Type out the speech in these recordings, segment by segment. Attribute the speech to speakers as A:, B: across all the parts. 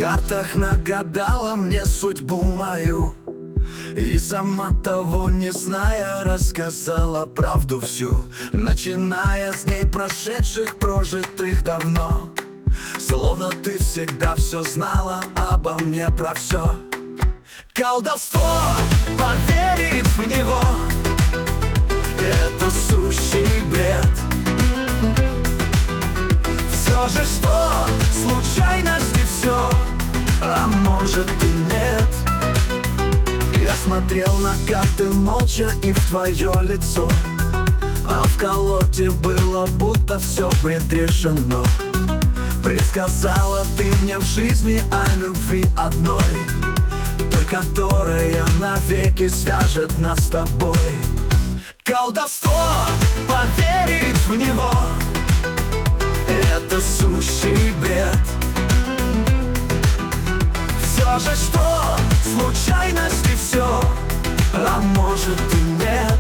A: картах нагадала мне судьбу мою, и сама того не зная, рассказала правду всю, начиная с дней прошедших, прожитых давно. Словно ты всегда все знала обо мне, про все. Колдовство, поверить в него — это сущий бред. Все же что, случайности все, а может и нет. Я смотрел на карты молча и в твое лицо, а в колоде было будто все предрешено. Предсказала ты мне в жизни о любви одной, той, которая навеки свяжет нас с тобой. Колдовство, поверить в него — это сущий бред. Все же что, случайности все, а может и нет.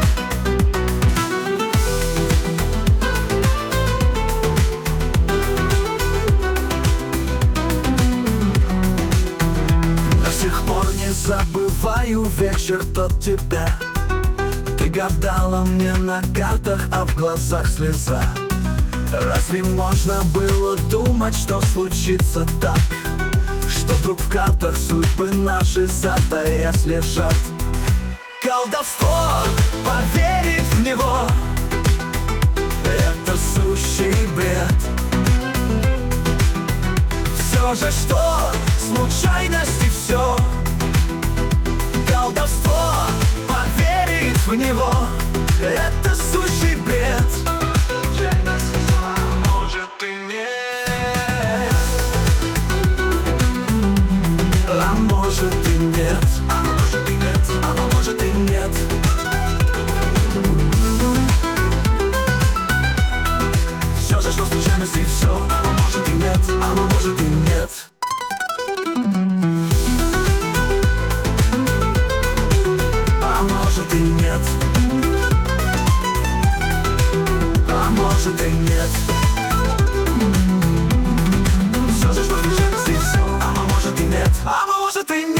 A: До сих пор не забываю вечер тот тебя. Ты гадала мне на картах, а в глазах слеза. Разве можно было думать, что случится так, что вдруг в картах судьбы наши затаясь лежат? Колдовство, поверить в него — это сущий бред. Все же что, случайности все. Колдовство, поверить в него — это сущий бред. Может и нет, а может и нет, а может и нет, а может и нет. Все же что, случайности все, а может и нет, а может и нет. А может и нет, а может и нет. Все же что, случайности все, а может и нет, а может и нет.